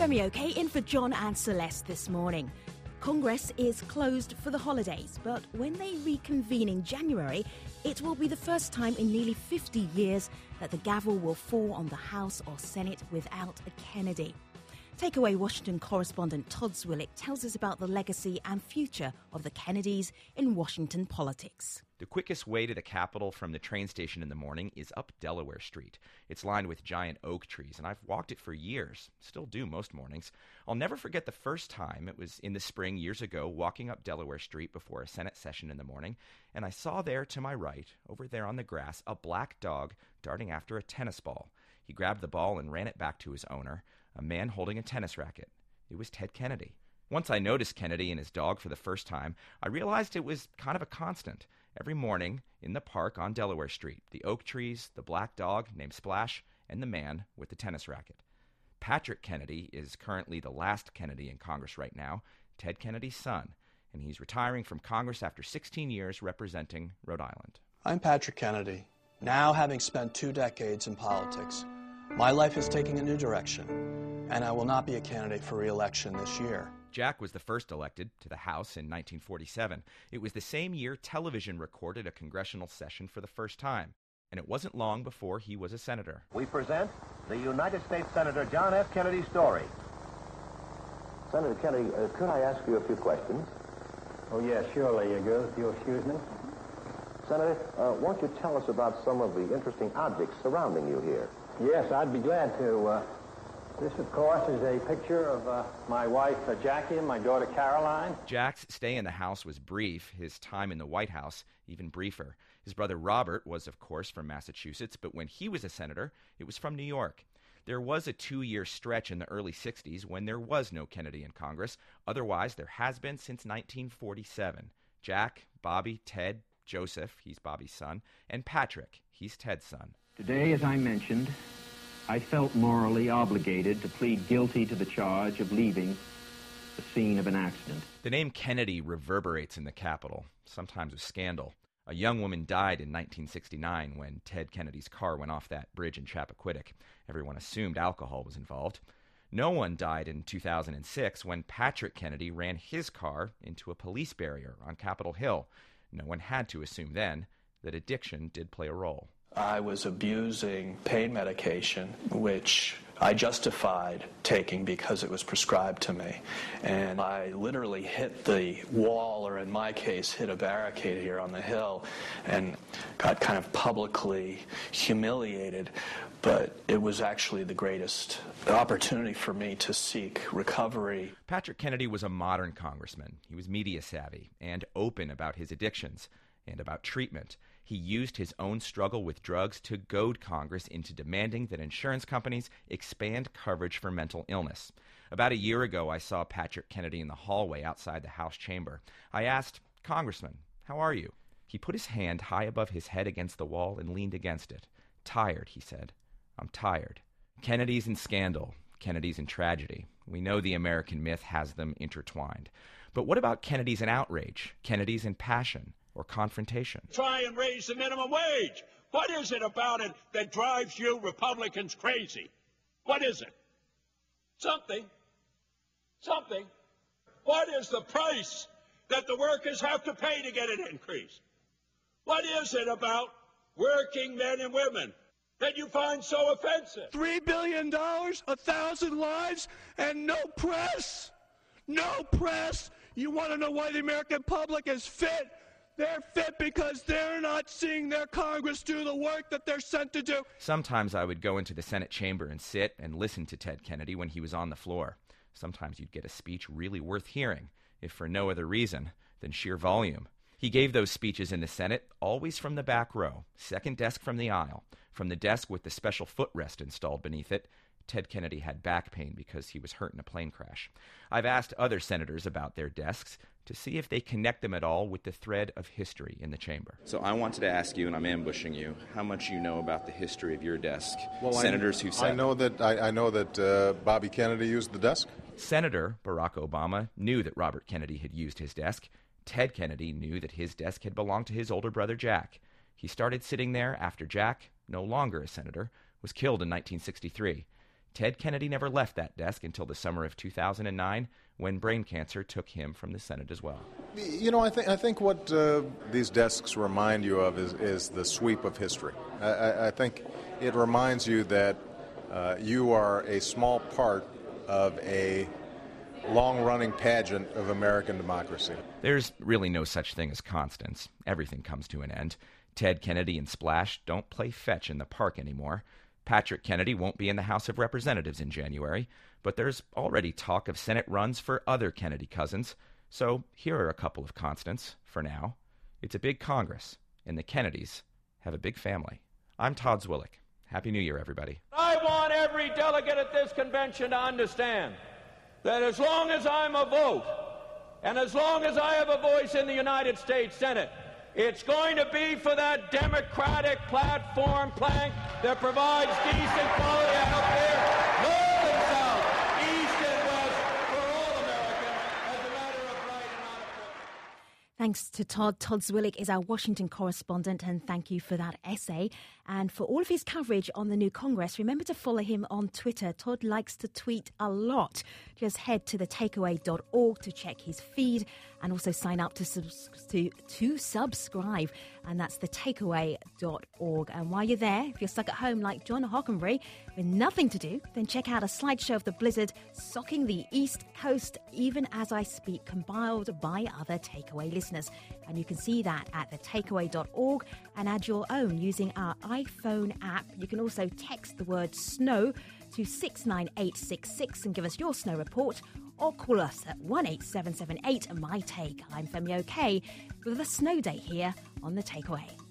Femi Oke in for John and Celeste this morning. Congress is closed for the holidays, but when they reconvene in January, it will be the first time in nearly 50 years that the gavel will fall on the House or Senate without a Kennedy. Takeaway Washington correspondent Todd Zwillich tells us about the legacy and future of the Kennedys in Washington politics. The quickest way to the Capitol from the train station in the morning is up Delaware Street. It's lined with giant oak trees, and I've walked it for years, still do most mornings. I'll never forget the first time. It was in the spring years ago, walking up Delaware Street before a Senate session in the morning, and I saw there to my right, over there on the grass, a black dog darting after a tennis ball. He grabbed the ball and ran it back to his owner, a man holding a tennis racket. It was Ted Kennedy. Once I noticed Kennedy and his dog for the first time, I realized it was kind of a constant. Every morning, in the park on Delaware Street, the oak trees, the black dog named Splash, and the man with the tennis racket. Patrick Kennedy is currently the last Kennedy in Congress right now, Ted Kennedy's son, and he's retiring from Congress after 16 years representing Rhode Island. I'm Patrick Kennedy. Now, having spent 2 decades in politics, my life is taking a new direction, and I will not be a candidate for re-election this year. Jack was the first elected to the House in 1947. It was the same year television recorded a congressional session for the first time, and it wasn't long before he was a senator. We present the United States Senator John F. Kennedy story. Senator Kennedy, could I ask you a few questions? Oh, yes, surely, if you'll excuse me. Senator, won't you tell us about some of the interesting objects surrounding you here? Yes, I'd be glad to. This, of course, is a picture of my wife, Jackie, and my daughter, Caroline. Jack's stay in the House was brief, his time in the White House even briefer. His brother Robert was, of course, from Massachusetts, but when he was a senator, it was from New York. There was a 2-year stretch in the early 60s when there was no Kennedy in Congress. Otherwise, there has been since 1947. Jack, Bobby, Ted, Joseph, he's Bobby's son, and Patrick, he's Ted's son. Today, as I mentioned, I felt morally obligated to plead guilty to the charge of leaving the scene of an accident. The name Kennedy reverberates in the Capitol, sometimes with scandal. A young woman died in 1969 when Ted Kennedy's car went off that bridge in Chappaquiddick. Everyone assumed alcohol was involved. No one died in 2006 when Patrick Kennedy ran his car into a police barrier on Capitol Hill. No one had to assume then that addiction did play a role. I was abusing pain medication, which I justified taking because it was prescribed to me. And I literally hit the wall, or in my case, hit a barricade here on the Hill, and got kind of publicly humiliated. But it was actually the greatest opportunity for me to seek recovery. Patrick Kennedy was a modern congressman. He was media savvy and open about his addictions and about treatment. He used his own struggle with drugs to goad Congress into demanding that insurance companies expand coverage for mental illness. About a year ago, I saw Patrick Kennedy in the hallway outside the House chamber. I asked, "Congressman, how are you?" He put his hand high above his head against the wall and leaned against it. "Tired," he said. "I'm tired." Kennedys in scandal, Kennedys in tragedy. We know the American myth has them intertwined. But what about Kennedys in outrage, Kennedys in passion or confrontation? Try and raise the minimum wage. What is it about it that drives you Republicans crazy? What is it? Something. What is the price that the workers have to pay to get an increase? What is it about working men and women that you find so offensive? $3 billion, 1,000 lives, and no press. No press. You want to know why the American public is fit? They're fit because they're not seeing their Congress do the work that they're sent to do. Sometimes I would go into the Senate chamber and sit and listen to Ted Kennedy when he was on the floor. Sometimes you'd get a speech really worth hearing, if for no other reason than sheer volume. He gave those speeches in the Senate always from the back row, second desk from the aisle, from the desk with the special footrest installed beneath it. Ted Kennedy had back pain because he was hurt in a plane crash. I've asked other senators about their desks to see if they connect them at all with the thread of history in the chamber. So I wanted to ask you, and I'm ambushing you, how much you know about the history of your desk. Well, Senators who sat... I know that Bobby Kennedy used the desk. Senator Barack Obama knew that Robert Kennedy had used his desk. Ted Kennedy knew that his desk had belonged to his older brother Jack. He started sitting there after Jack, no longer a senator, was killed in 1963. Ted Kennedy never left that desk until the summer of 2009, when brain cancer took him from the Senate as well. You know, I think what these desks remind you of is the sweep of history. I think it reminds you that you are a small part of a long-running pageant of American democracy. There's really no such thing as constants. Everything comes to an end. Ted Kennedy and Splash don't play fetch in the park anymore. Patrick Kennedy won't be in the House of Representatives in January, but there's already talk of Senate runs for other Kennedy cousins. So here are a couple of constants for now. It's a big Congress, and the Kennedys have a big family. I'm Todd Zwillich. Happy New Year, everybody. I want every delegate at this convention to understand that as long as I'm a vote, and as long as I have a voice in the United States Senate, it's going to be for that democratic platform plank that provides decent quality health care, north and south, east and west, for all Americans, as a matter of right and not of force. Thanks to Todd. Todd Zwillich is our Washington correspondent, and thank you for that essay. And for all of his coverage on the new Congress, remember to follow him on Twitter. Todd likes to tweet a lot. Just head to thetakeaway.org to check his feed and also sign up to subscribe. And that's thetakeaway.org. And while you're there, if you're stuck at home like John Hockenberry with nothing to do, then check out a slideshow of the blizzard socking the East Coast even as I speak, compiled by other Takeaway listeners. And you can see that at thetakeaway.org and add your own using our iPhone app. You can also text the word snow to 69866 and give us your snow report, or call us at 18778 My Take. I'm Femi OK with a snow day here on The Takeaway.